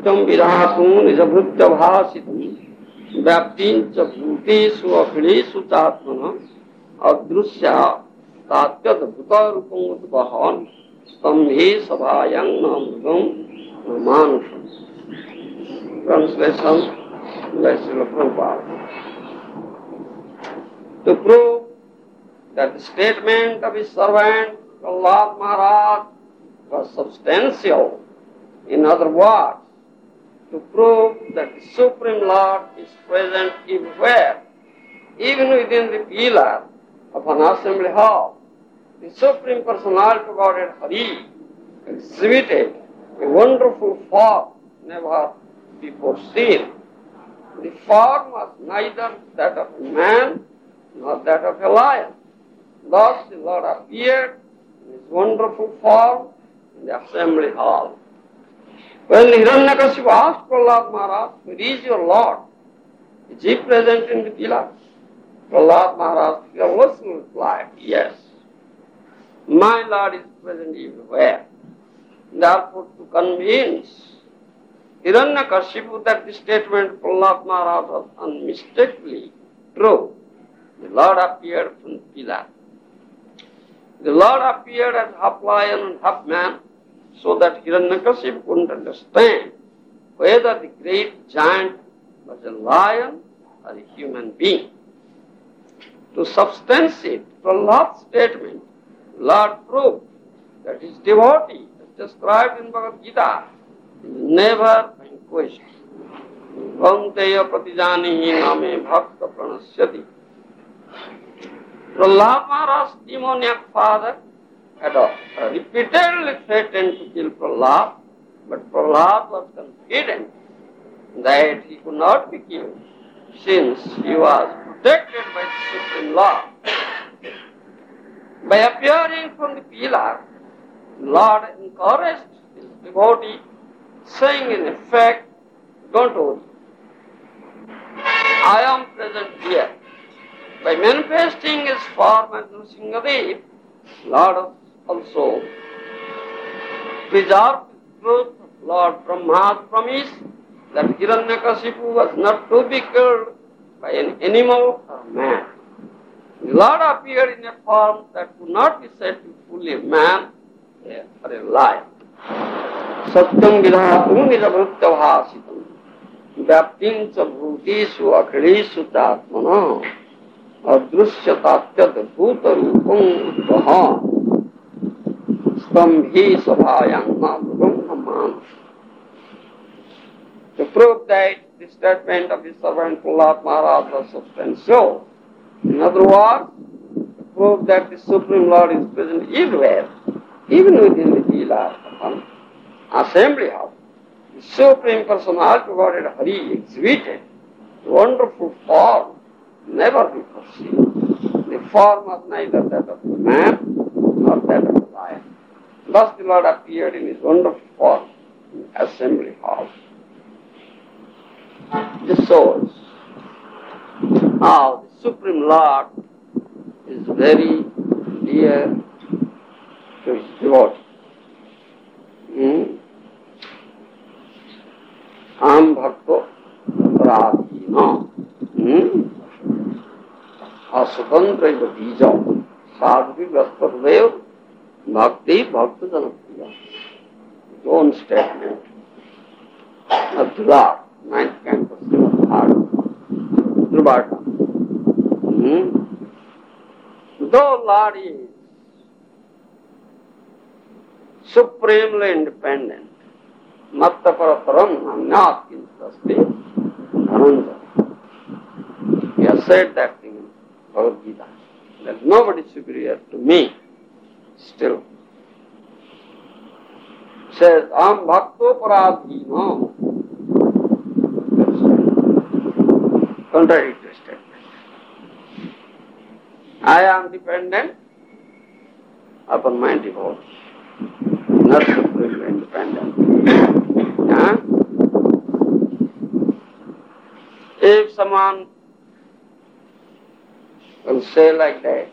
सत्यम विधातुं निजभृत्य भासितुं व्याप्तिं च भूतेषु अखिलेषु चात्मनः अदृश्या तात्यद्भुतरूपं उद्वहन् स्तम्भे सभायां न मृगं न मानुषम्. Translation by Srila Prabhupada. To prove that the statement of his servant Prahlad Maharaj was substantial, in other words, to prove that the Supreme Lord is present everywhere, even within the pillar of an assembly hall, the Supreme Personality of Godhead Hari exhibited a wonderful form never before seen. The form was neither that of a man nor that of a lion. Thus the Lord appeared in his wonderful form in the assembly hall. When Hiranyakashipu asked Prahlad Maharaj, "Where is your Lord? Is he present in the pillar?" Prahlad Maharaj fearlessly replied, "Yes, my Lord is present everywhere." Therefore, to convince Hiranyakashipu that the statement of Prahlad Maharaj was unmistakably true, the Lord appeared from the pillar. The Lord appeared as half lion and half man, so that Hiranyakashipu couldn't understand whether the great giant was a lion or a human being. To substantiate Prahlad's statement, Lord proved that his devotee, as described in Bhagavad Gita, is never vanquished. Kaunteya pratijanihi name bhakta pranasyati. Prahlad Maharaj's demoniac father had repeatedly threatened to kill Prahlad, but Prahlad was confident that he could not be killed, since he was protected by the Supreme Lord. By appearing from the pillar, the Lord encouraged his devotee, saying in effect, "Don't worry, I am present here." By manifesting his form as Nrsingadev, Lord also preserved the truth of Lord Brahma's promise that Hiranyakashipu was not to be killed by an animal or man. The Lord appeared in a form that could not be said to be fully a man or a lion. Satyam vidhatum nijabhritya bhasitam vyaptim cha bhutesu akhilesu tatmana adrusyatatyadbhutarupam udvaha stambhi sabhayam namrugam haman. To prove that the statement of his servant Prahlad Maharaj was substantial, in other words, to prove that the Supreme Lord is present everywhere, even within the pillar of an assembly house, the Supreme Personality of Godhead Hari exhibited a wonderful form never before seen. The form was neither that of a man nor that of a lion. Thus the Lord appeared in his wonderful form in the assembly hall. This shows how the Supreme Lord is very dear to his devotee. Am bhakto pradhina aswatantra bija sadhvi vastadev bhakti bhakta janapriya. His own statement of the Lord, 9th canto, Dhruvarta. Though Lord is supremely independent, matta parataram anyat kintasthi dhananjaya. He has said that thing in Bhagavad Gita. There is nobody superior to me. Still, he says, "Am bhakto paradhino." Contradictory statement. I am dependent upon my devotee, not supremely independent. If someone will say like that,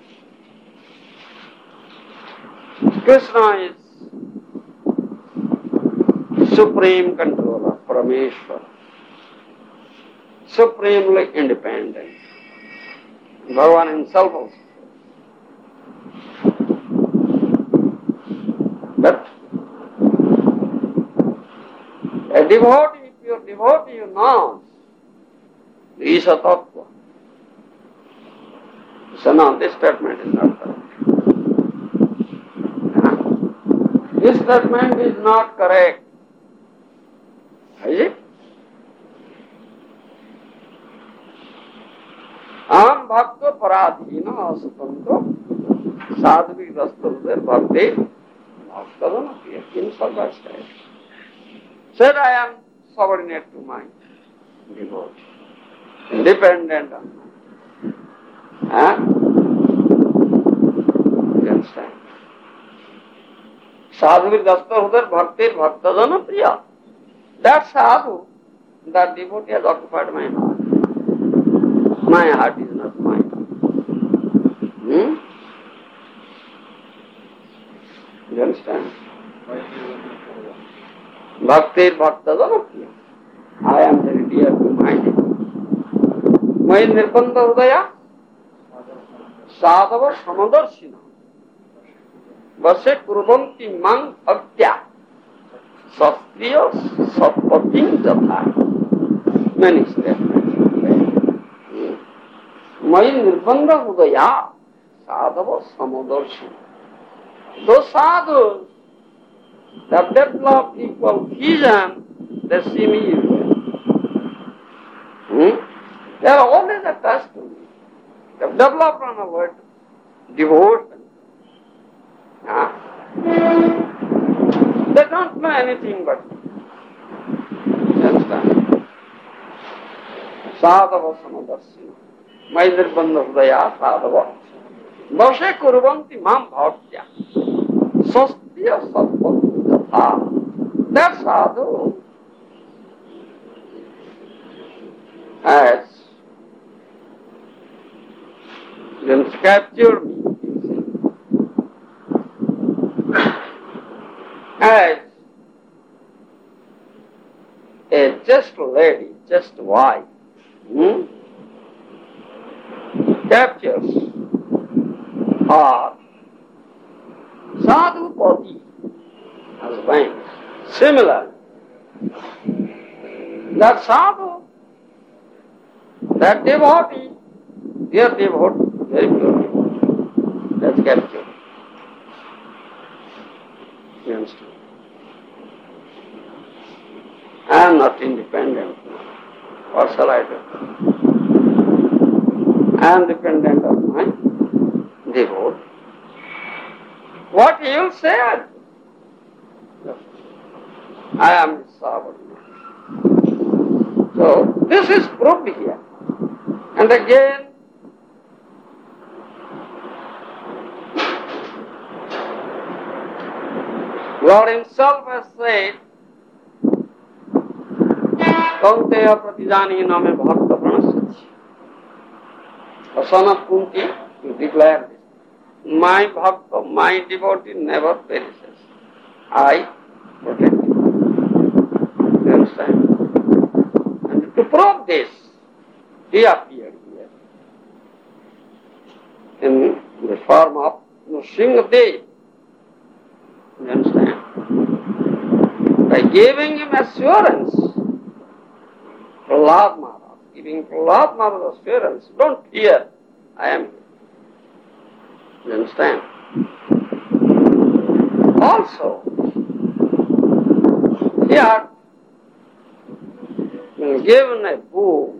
Krishna is supreme controller, Parameshwara, supremely independent. Bhagavan himself also. But a devotee, pure devotee, knows the Isha Tattva. So no, this statement is not correct. This statement is not correct. Is it? Aham bhakta paradhina asutantro sadhvi rasturder bhakti bhaktadanapiya in sarvasthaya. Said, I am subordinate to my devotee, independent on me. You understand? Sadhvi rasturder bhakti bhaktadanapiya. That sadhu, that devotee has occupied my heart. My heart is not mine. You understand? Bhakti bhaktadanapiya. I am very dear to my devotee. Mai nirbandha hudaya sadhava samadarshina vase kurvanti mang bhaktya sastriya satpatim jatha. Many statements. Mai nirbandha hudaya sadhava samadarshina. Those sadhus that develop equal vision, they see me equal. They are always attached to me. They have developed on a word devotion. They don't know anything but me. You understand? Sadhava samadarshina. Mai nirbandha hudaya sadhava. Vashe kurvanti mam bhaktya. Sastriya satpati jatha. That sadhu has captured me as a just lady, just wife, captures her sadhupati husband. Similarly, that sadhu, that devotee, dear devotee, very pure devotee, that's captured. You understand? I am not independent. What shall I do? I am dependent on my devotee. What he will say, I do. I am his subordinate. So, this is proved here. And again, Lord himself has said, Kaunteya pratijani name bhakta pranasati. Son of Kunti, you declare this. My bhakta, my devotee never perishes. I protect him. You understand? And to prove this, he appeared here in the form of Nrsimhadev. You understand? By giving him assurance, Prahlad Maharaj, giving Prahlad Maharaj assurance, don't fear, I am here. You understand? Also, he had been given a boon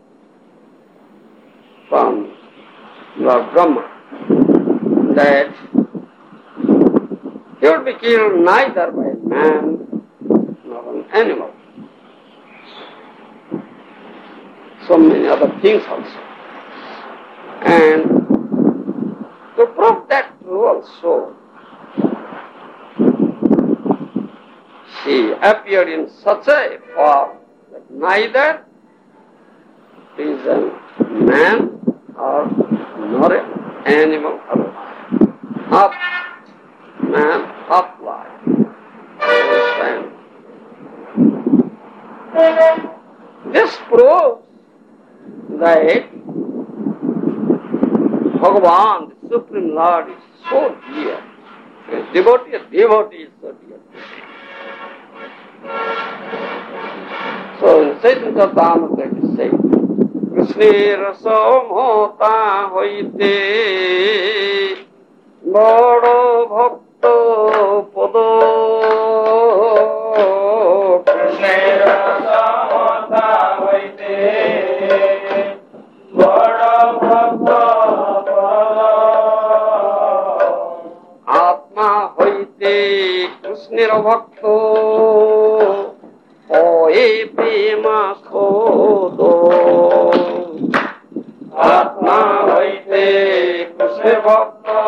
from Lord Brahma that he would be killed neither by a man nor an animal. So many other things also. And to prove that true also, she appeared in such a form that neither is a man nor an animal alive. Half man, half life. Understand? This proves that Bhagavan, the Supreme Lord, is so dear. A devotee is so dear. So in Chaitanya Charitamrita it is said, Krishna Samhota hoite bado bhakta pado. Krishna Samhota hoite bado bhakta pado. Atma hoite Krishna bhakto Oye prema skodo Atma hoite Krishna bhakta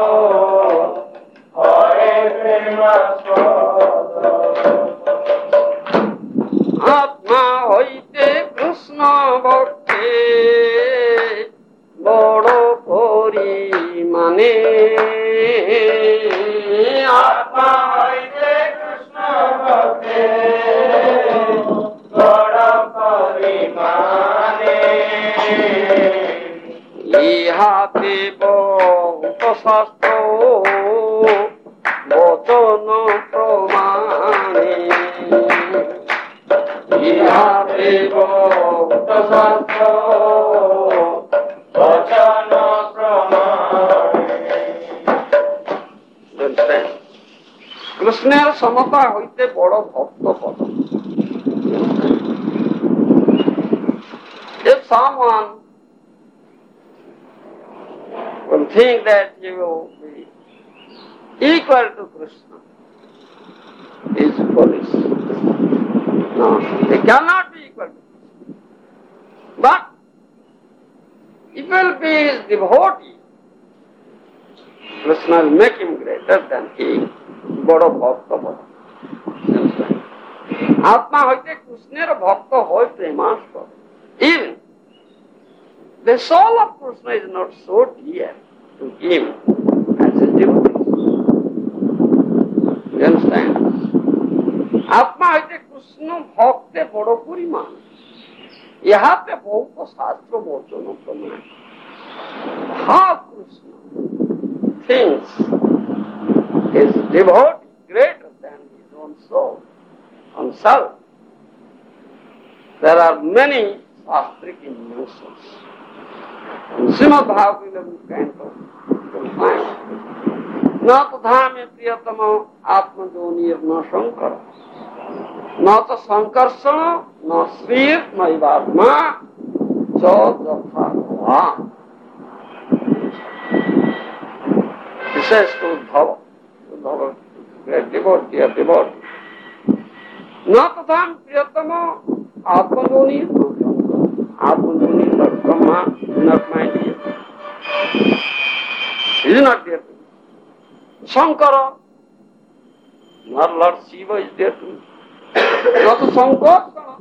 Oye prema skodo Atma hoite Krishna bhakti Bodo parimane Atma hoite Krishna bhakti ইহাতে বহুত শাস্ত্র বচন প্রমাণে ইহাতে বহুত শাস্ত্র বচন প্রমাণে কৃষ্ণের সমতা হইতে বড় ভক্ত পদ If someone will think that he will be equal to Krishna, he is foolish. No, he cannot be equal to Krishna. But if he will be his devotee, Krishna will make him greater than he. Bada bhakta bada. Atma hoite Krishner bhakta hoy premaskar. Even the soul of Krishna is not so dear to him as his devotee. You understand? Atma hoite Krishna bhakte bada puriman. Yahate bhakta shastra bachana praman. How Krishna thinks his devotee greater than his own soul, own self. There are many Shastric inventions. In Srimad Bhagavatam you can find. Na tadhame priyatama atmajonir na shankara. Na ta sankarsana, na srir, na ivatma, cha jatha bhavan. He says to Uddhava, great devotee, Na tadhame priyatama atmajonir na Atmanjoni, Lord Brahma, do not mind him. He is not there to me. Shankara, not Lord Shiva is there to me. Not Sankarsana.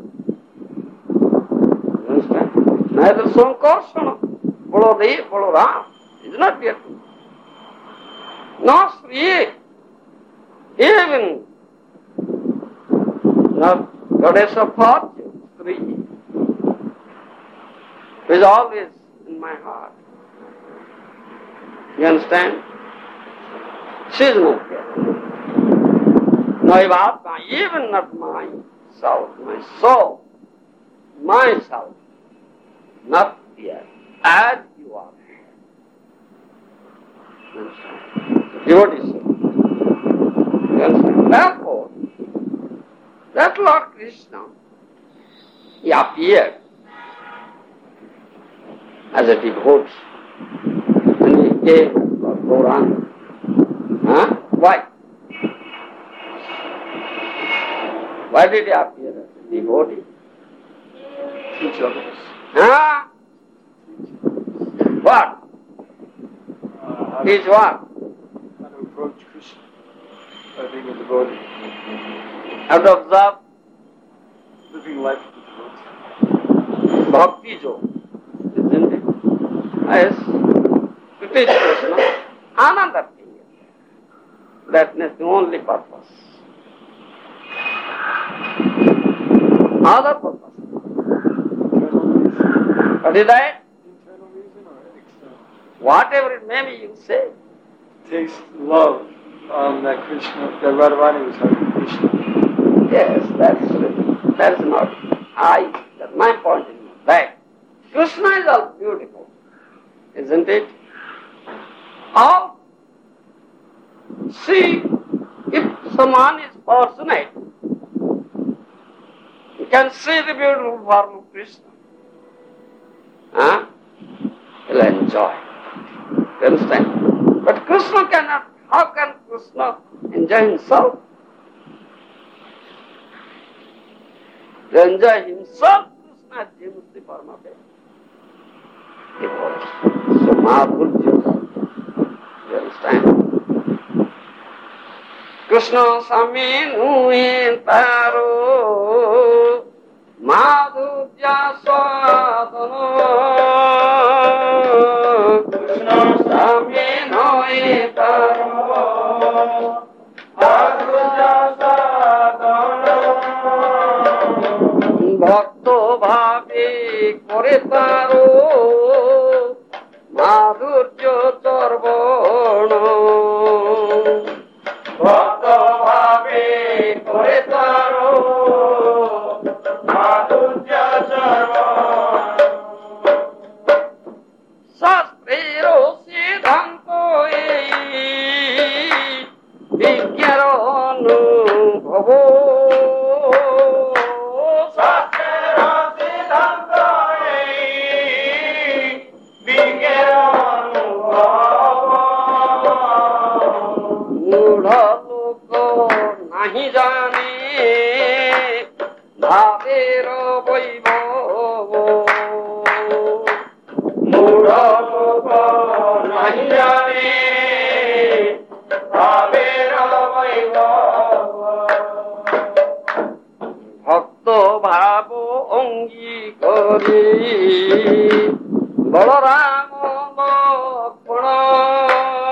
You understand? Neither Sankarsana, Baladev, Balaram is not there to me. Not Sri, even not Goddess of Fortune, Sri. Is always in my heart. You understand? She is not there. No, even not myself, my soul, myself, not there, as you are. You understand? Devotee soul. You understand? Therefore, that Lord Krishna, he appeared as a devotee. And he came for Gauranga. Huh? Why? Why did he appear as a devotee? Teach others. Huh? What? Teach what? How to approach Krishna by being a devotee. How to observe Living life with devotee. bhakti jo. Isn't it? Yes. To teach Krishna another thing. That is the only purpose. other purpose. What is that? Internal reason or external? Whatever it may be, you say. Takes love that Krishna, that Radharani was having Krishna. Yes, that is not that my point is not that. Krishna is all beautiful, isn't it? Or see, if someone is fortunate, you can see the beautiful form of Krishna. He'll enjoy. You understand? But Krishna cannot. How can Krishna enjoy himself? To enjoy himself, Krishna assumes the form of a devotee. So Madhurya, you understand? Krishna Sami Nui Taro Madhurya Sadhana Krishna Sami Nui Taro Madhurya Sadhana Bhakto Bhavi Kore Taro Madhurya Charvana Bhakto Bhavi Kore Taro Madhurya Charvana Sastriro Siddhanto Vigyaro Anubhavo nahi jane bhavero vaibhavo mudha loko nahi jane bhavero vaibhavo bhakto bhavo angi kari balarama lakshmana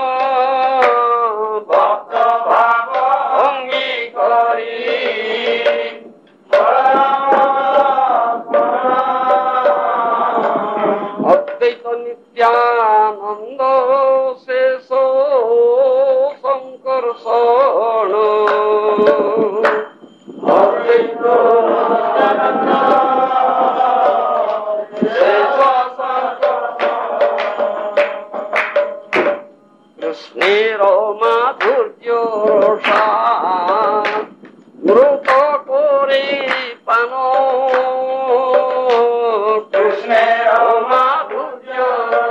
Nityananda Seso Sankarsana Advaita Nityananda Seso Sankarsana Krishnero Madhurya Rasa Mruta Kori Pano Krishnero Madhurya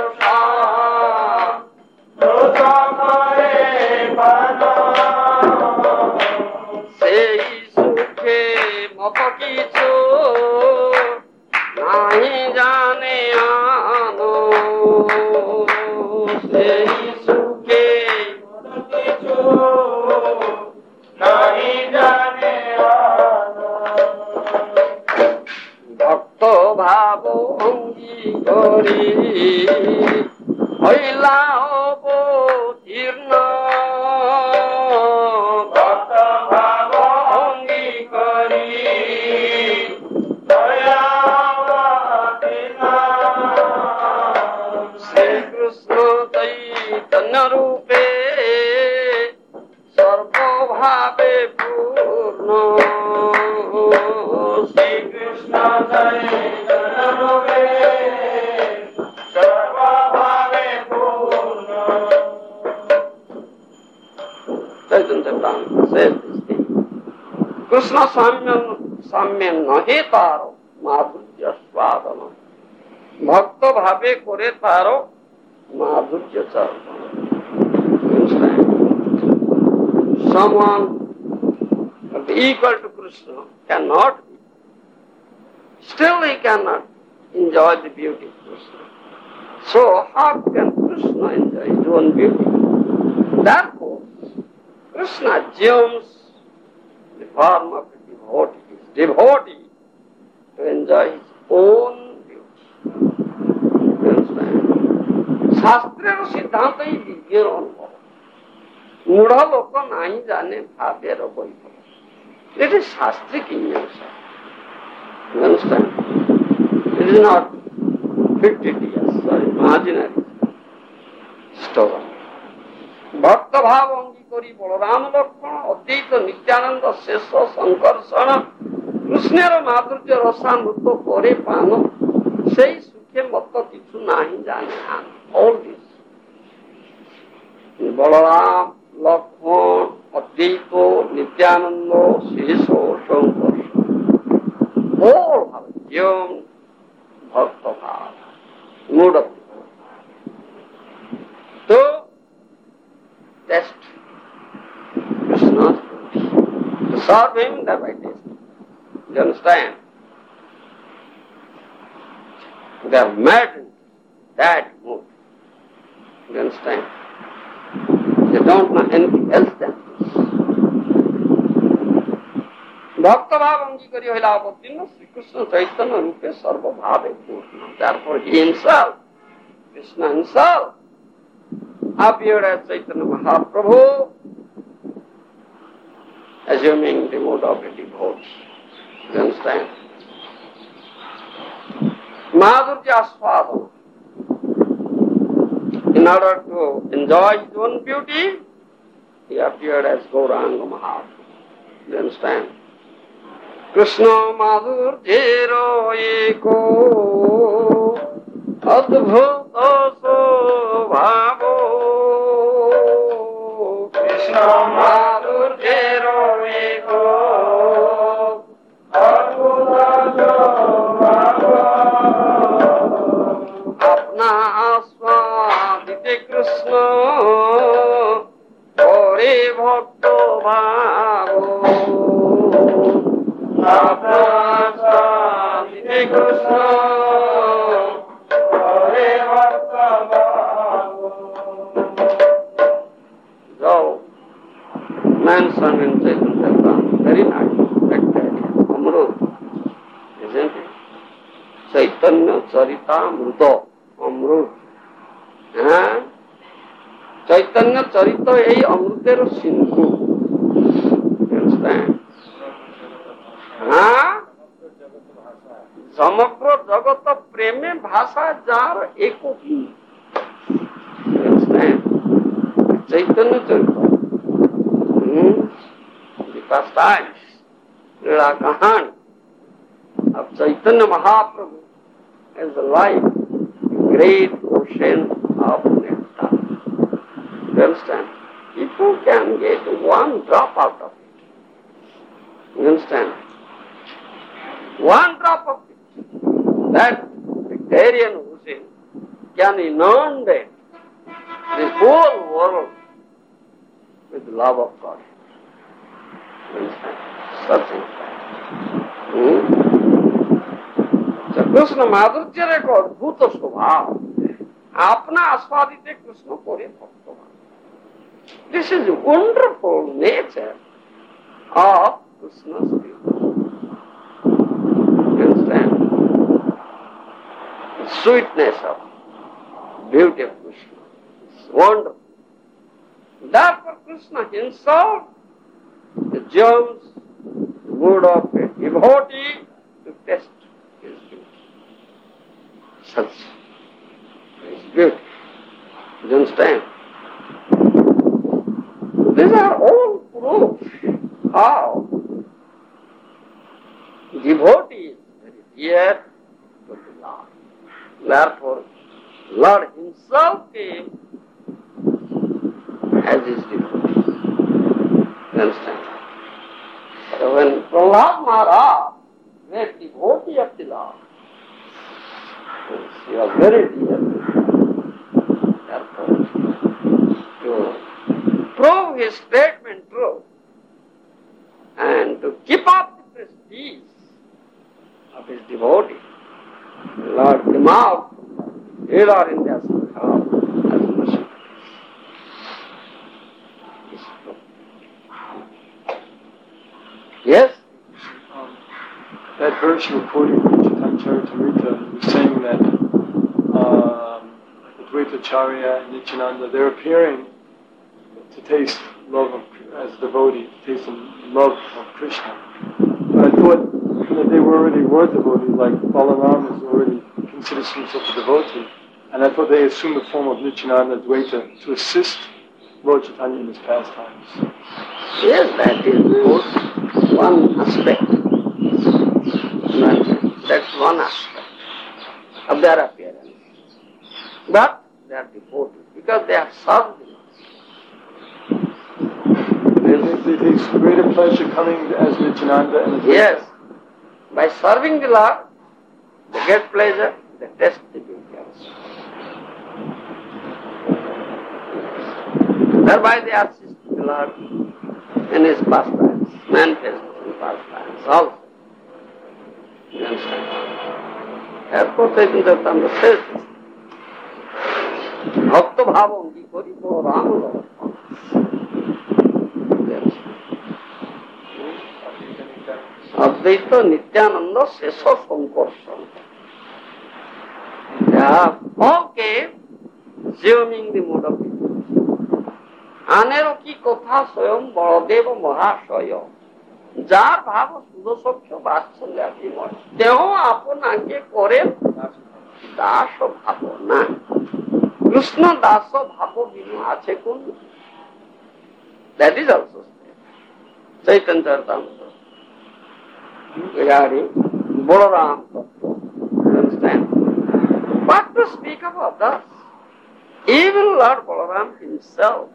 nahi jane ano sehi sukhe kichu nahi jane ano bhakto bhavo angi kari hoila obotirna bhakto bhavo angi kari Rupe Sarva Bhave Purna Sri Krishna Chaitanya Rupe Sarva Bhave Purna Chaitanya Chaitanya says this thing. Krishna Samyan Nahi Taro Madhurya Swadana Bhakta Bhave Kore Taro Madhurya Charvana. Someone equal to Krishna cannot be. Still he cannot enjoy the beauty of Krishna. So how can Krishna enjoy his own beauty? Therefore, Krishna assumes the form of a devotee to enjoy his own beauty. You understand? Shastra Siddhanta is your own. Mudha loko nahi jane bhavero vaibhava. It is shastric in yourself. is not fictitious or imaginary story. Bhakta bhav angikari Balaram Lakshmana Advaita Nityananda Sesha Sankarsana Krishnera Madhurya Rasamrita Kore Pano Sei Sukhe Matta Kichu Nahi Jane An. All this. Balaram, Lakshmana, Advaita, Nityananda, Sesha Sankarsana. All have given Bhakta bhav, mood of to test Krishna's beauty. To serve him, that by test. You understand? They are mad in that mood. You understand? They don't know anything else than this. Bhakta bhav angikari hilavattina Sri Krishna Chaitanya rupe sarva bhave purna. Therefore he himself, Krishna himself, appeared as Chaitanya Mahaprabhu, assuming the mode of a devotee. You understand? Madhurya Aswadana. In order to enjoy his own beauty, he appeared as Gauranga Mahaprabhu. You understand? Krishna Madhurjero Eko Adbhuta Sobhavo Krishna Madhurjero Eko Adbhuta Sobhavo Apna Aswadite Krishna Kore Bhakta Bhavo Apna Aswadite Krishna mentioned in Chaitanya Charitamrita, very nice, like that, Amrut, isn't it? Chaitanya Charitamrita, Amrut. Chaitanya Charita ei Amrutero Sindhu. You understand? Samakra Jagata Preme Bhasa Jar Eko Hi. You understand? Chaitanya Charita. The pastimes, Lila Kahan of Chaitanya Mahaprabhu is like a great ocean of nectar. You understand? People can get one drop out of it. You understand? One drop of it. That Victorian ocean can inundate the whole world with the love of God. Such is that. Krishna Madhurya एक अद्भुत स्वभाव अपना आस्वादित कृष्ण कोरे भक्तवान. This is wonderful nature of Krishna's beauty. You understand? The sweetness of beauty of Krishna is wonderful. Therefore Krishna himself assumes the mood of a devotee to test his beauty. Such is beauty. You understand? These are all proofs how devotee is very dear to the Lord. Therefore, Lord himself came as his devotee. You understand? So when Prahlad Maharaj was devotee of the Lord, he was very dear. Therefore, to prove his statement true and to keep up the prestige of his devotee, Lord came out either in their Sangha as mercy. Yes? That verse you quoted from Chaitanya Charitamrita was saying that Advaitacharya and Nityananda, they're appearing to taste love of, as a devotee, to taste the love of Krishna. But I thought that they were already word devotees, like Balaram is already considers himself a devotee. And I thought they assumed the form of Nityananda Dvaita to assist Lord Chaitanya in his pastimes. Yes, that is one aspect. That's one aspect of their appearance. But they are devotees because they are served. They take greater pleasure coming as Nityananda and as Yes. By serving the Lord, they get pleasure, they test the beauty also. Thereby they assist the Lord in his pastimes, manifestation pastimes also. You understand? Therefore, Chaitanya Chandra says, Bhakta bhavam ki kori bolo Rama. Advaita Nityananda Sesa Sankarsana. Yeah, okay, assuming the mood of it. Anero ki kotha soyam Baladeva Mahashaya. যার ভাব সুদসক্ষ বাৎসল্যাতিময় দেহ আপনাকে করে দাস ভাব না কৃষ্ণ দাস ভাব বিনু আছে কোন that is also Chaitanya Charitamrita regarding Balaram Tattva. You understand? But to speak of others, even Lord Balaram himself,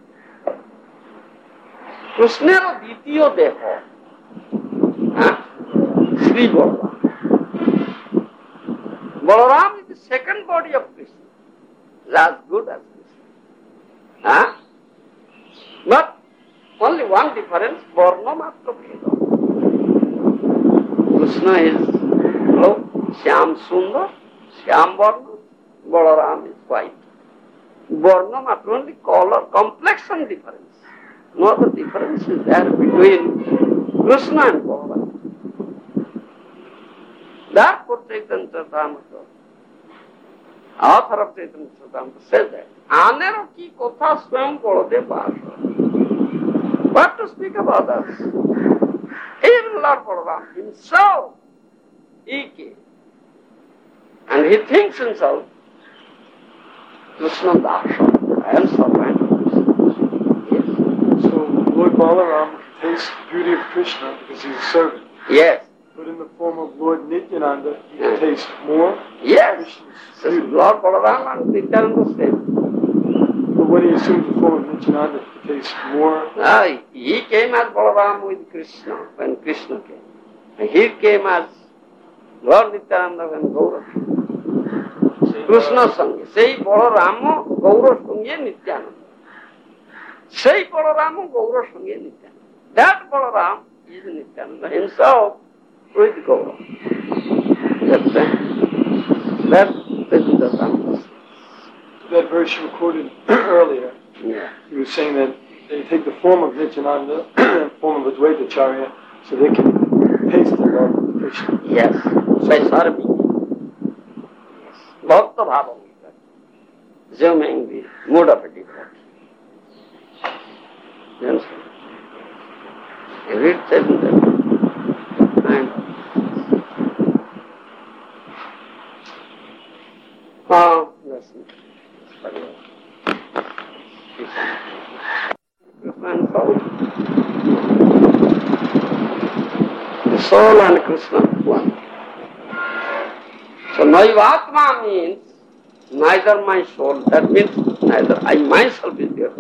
Krishna's দ্বিতীয় দেহ, Sri Balaram. Balaram is the second body of Krishna, as good as Krishna. But only one difference, Varna Matra Bheda. Krishna is Shyam Sundar, Shyam Varna, Balaram is white. Varna Matra, only color, complexion difference. No other difference is there between Krishna and Balaram. Therefore, Chaitanya Charitamrita, author of Chaitanya Charitamrita, says that, Anero ki kotha swayam Baladev Bhasha. But to speak of others, even Lord Balaram himself, he came. And he thinks himself, Krishna Dasha, I am servant of Krishna. Yes. So Lord Balaram tastes the beauty of Krishna because he's a servant. Yes. But in the form of Lord Nityananda, he can taste more. Yes. Krishna's beauty. Lord Balaram and Nityananda said. But when he assumes the form of Nityananda, he tastes more. He came as Balaram with Krishna when Krishna came. And he came as Lord Nityananda when Gaura came. Krishna Sangye. Sei Balarama Gaura Sangye Nityananda. Sei Balarama Gaura Sangye Nityananda. That Balaram is Nityananda himself with Gaura. That's the Sangye. That verse you quoted earlier, he was saying that they take the form of Nityananda, the form of Advaitacharya, so they can taste the love of Krishna. Yes, by serving. Bhakta bhava, assuming the mood of a devotee. You understand? You read Chaitanya. Listen. Krishna and soul. The soul and Krishna one. So Naivatma means neither my soul. That means neither I myself is there.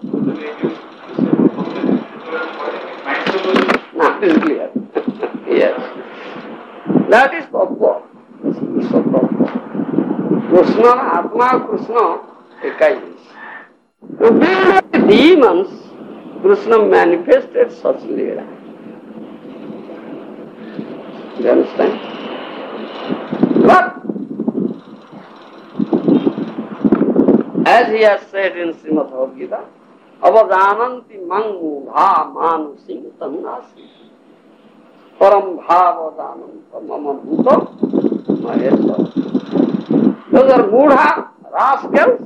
Now it is clear. Yes. That is Tattva. So Tattva. Krishna, Atma, Krishna, Ekai is. To build the demons, Krishna manifested such Leela. You understand? But, as he has said in Srimad Bhagavad Gita, Avajananti mang mudha manusim tanasi param bhavajananta mama bhuta maheshwara. Those are mudha, rascals.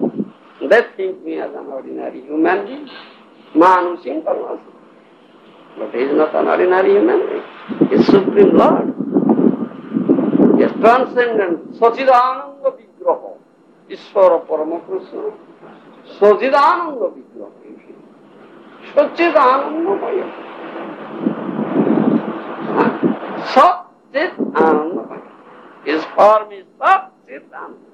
They think me as an ordinary human being. Manusim tanasi. But he is not an ordinary human being. He is Supreme Lord. He is transcendent, Sachidananda Vigraha. Ishvara Parama Krishna. Sachidananda Vigraha. Sachidananda Maya. Sachidananda Maya. His form is Sachidananda.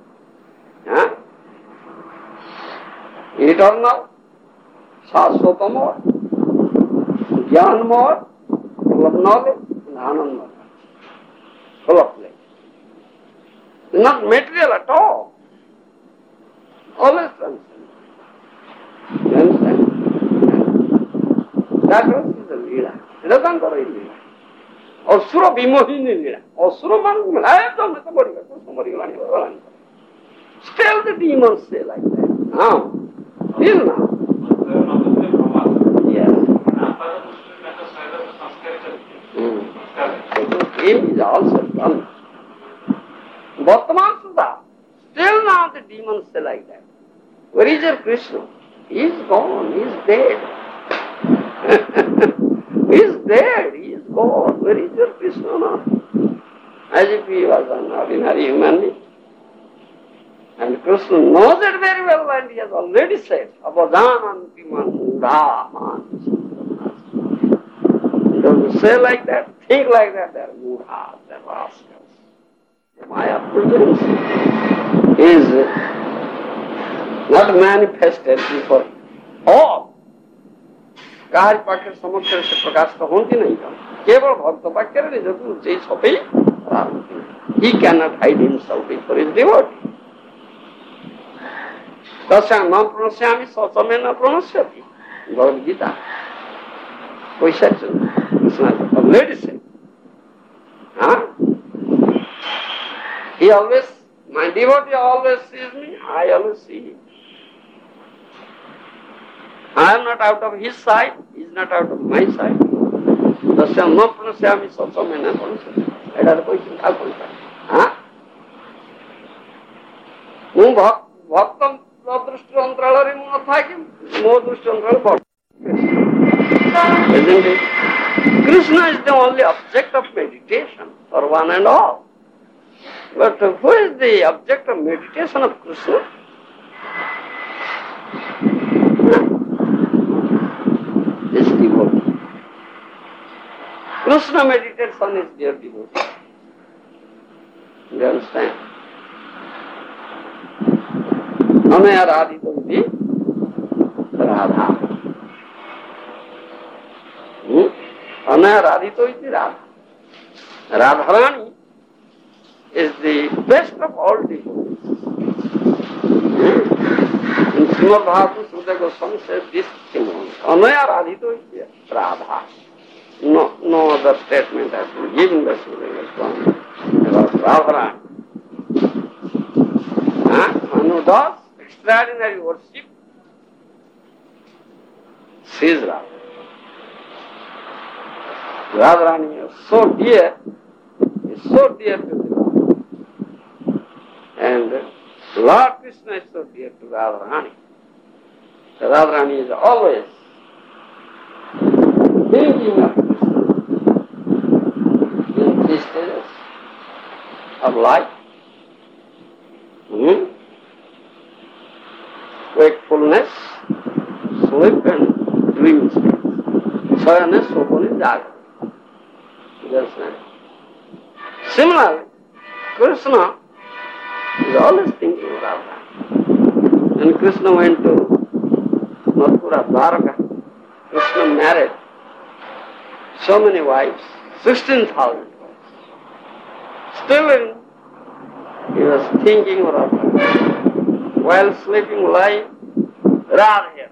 Eternal, Shashvatamor, Jnanamor, full of knowledge and Ananda, full of pleasure. Not material at all. Always transcendent. You understand? That was the Leela. It doesn't go in Leela. Asura Bimohini Leela. Asura man, I have done somebody, still the demons say like that. Now, till now. Yes. Him is also done. Bhartaman Sudha, still now the demons say like that. Where is your Krishna? He is gone, he is dead. He is dead, he is gone. Where is your Krishna now? As if he was an ordinary human being. And Krishna knows it very well, and he has already said, Avajananti Mudha. He doesn't say like that, think like that, they are mudhas, they are rascals. Maya presence is not manifested before all. काहारी पाखे समक्ष से प्रकाश तो होती नहीं था केवल भक्त वाक्य he cannot hide himself before his devotee. तस्यां न प्रणश्यामि सचमे न प्रणश्यति Bhagavad Gita. Krishna already said. He always, my devotee always sees me, I always see him. I am not out of his sight, he is not out of my sight. Tasyam no pranashyami satsame na pranashyami. That are the questions I put. ମୁଁ ଭକ୍ତ ଦୃଷ୍ଟି ଅନ୍ତରାଳରେ ମୁଁ ନଥାକି ମୋ ଦୃଷ୍ଟି ଅନ୍ତରାଳ ବଡ଼. Isn't it? Krishna is the only object of meditation for one and all. But who is the object of meditation of Krishna? This devotee. Krishna meditates on his dear devotee. You understand? Anaya Radhita iti Radha. Anaya Radhita iti Radha. Radharani is the best of all devotees. In Srimad Bhagavatam, Sukadeva Goswami says this thing only. Anaya Radhita iti Radha. No other statement has been given by Sukadeva Goswami about Radharani. And who does extraordinary worship, she is Radha. Radharani is so dear to the Lord. And Lord Krishna is so dear to Radharani. So Radharani is always thinking of Krishna in three stages of life. Wakefulness, sleep and dream state. Shayana, Sopana, Jagra. Understand? Similarly, Krishna is always thinking of Radha. When Krishna went to Mathura, Dwaraka, Krishna married so many wives, 16,000 wives. Still he was thinking of Radha. While sleeping, lying, Radha.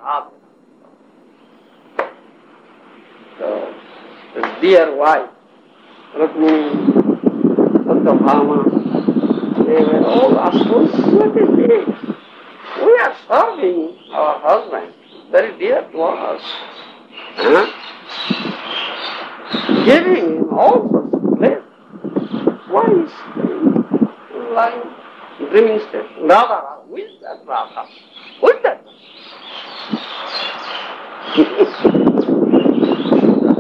So, his dear wife, Rukmini, Satyabhama, they were all asked, what is this? We are serving our husband, very dear to us. Giving him all sorts of pleasure. Why is he lying, dreaming state? Radha. Who is that Radha? Who is that?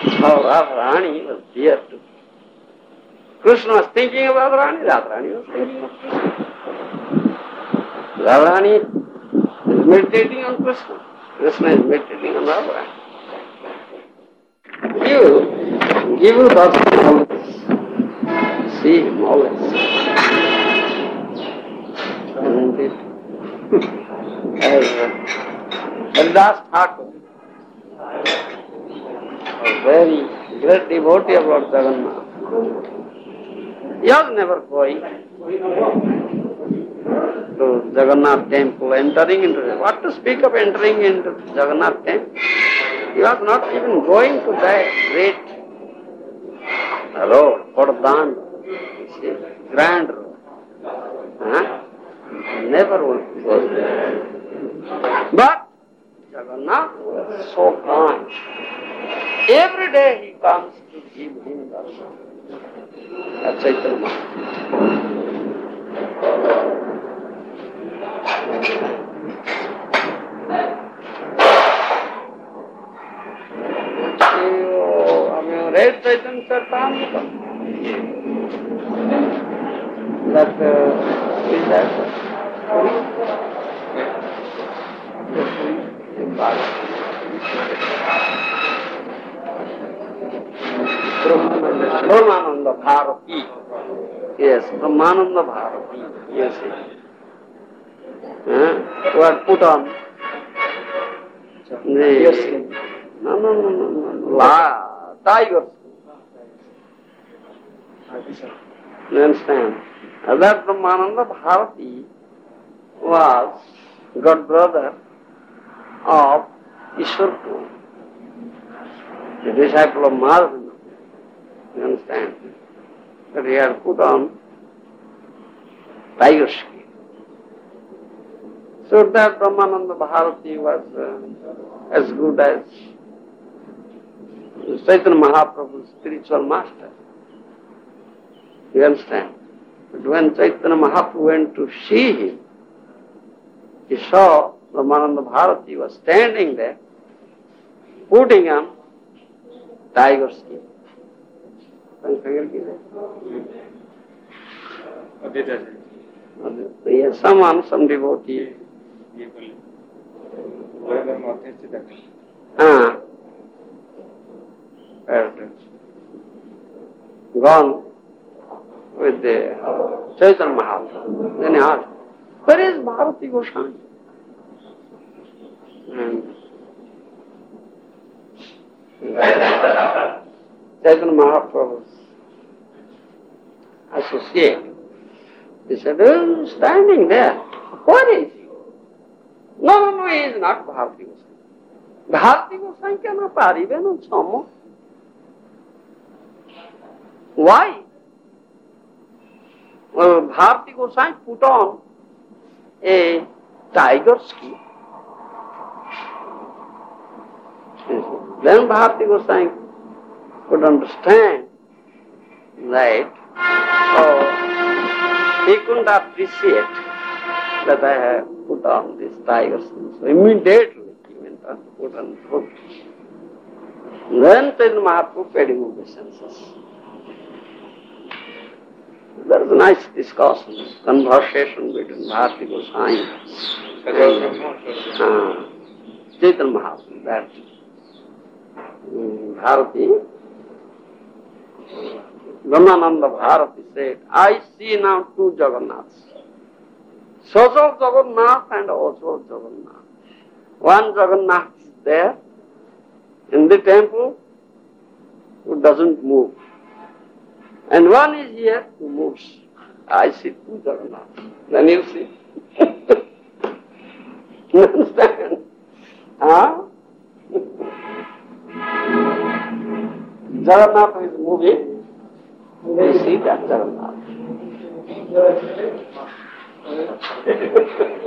Radharani was there too. Krishna was thinking of Radharani, Radharani was thinking of Krishna. Radharani is meditating on Krishna. Krishna is meditating on Radharani. Give you darshan always. See him always. Isn't it? As Haridas Thakur, a very great devotee of Lord Jagannath, he was never going to Jagannath temple, entering into it. What to speak of entering into Jagannath temple? He was not even going to that great road, Kodadand, grand road. Never went to go there. But Jagannath was so kind. Every day he comes to give him darshan. At Chaitanya Mahaprabhu. Read Chaitanya Charitamrita. That is that. Brahmananda Bharati. Yes, Brahmananda Bharati. Yes. Were put on the no. Tigers. You understand? That Brahmananda Bharati was god brother of Ishwarpur, the disciple of Madhavendra. You understand? But he had put on tiger skin. So that Brahmananda Bharati was as good as Chaitanya Mahaprabhu's spiritual master. You understand? But when Chaitanya Mahaprabhu went to see him, he saw Brahmananda Bharati was standing there, putting on tiger skin. Yes, some devotee. Gone with the Chaitanya Mahaprabhu. Then he asked, where is Bharati Goswami? And Chaitanya Mahaprabhu's associate, he said, oh, standing there, where is he? No, he is not Bharati Goswami. Bharati Goswami cannot paribe no chamo. Why? Well, Bharati Goswami put on a tiger skin. Then Bharati Goswami could understand that, he couldn't appreciate that I have put on this tiger skin. So immediately he went on to put on food. Then Chaitanya Mahaprabhu paid him obeisances. There is a nice discussion, conversation between Bharati Goswami and Chaitanya Mahaprabhu. That Bharati, Brahmananda Bharati said, I see now two Jagannaths. Sajal Jagannath and Ajal Jagannath. One Jagannath is there in the temple who doesn't move. And one is here who moves. I see two Jagannaths. Then you see. You understand? Jagannath is moving. You see that Jagannath.